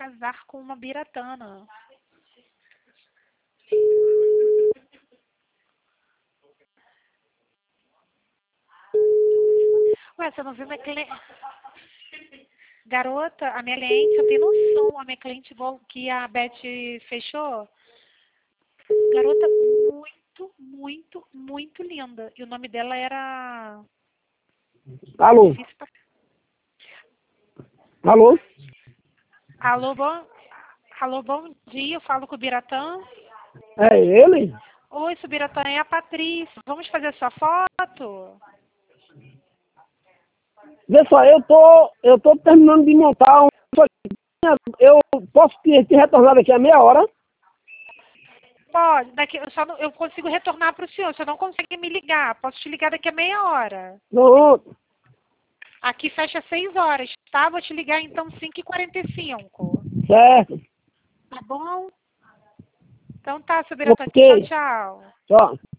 casar com uma biratana. Ué, você não viu minha cliente? Garota, a minha cliente, eu tenho noção, a minha cliente igual que a Beth fechou. Garota muito, muito, muito linda. E o nome dela era... Alô? Difícil pra... Alô? Alô, bom dia, eu falo com o Biratã. É ele? Oi, Subiratã, é a Patrícia. Vamos fazer sua foto? Vê só, eu tô terminando de montar um... Eu posso te retornar daqui a meia hora? Pode, eu consigo retornar para o senhor, o senhor não consegue me ligar. Posso te ligar daqui a meia hora. Não, Aqui fecha 6 horas, tá? Vou te ligar então 5h45. certo. Tá bom? Então tá, Subiratã. Tchau, Ok. tchau. Tchau.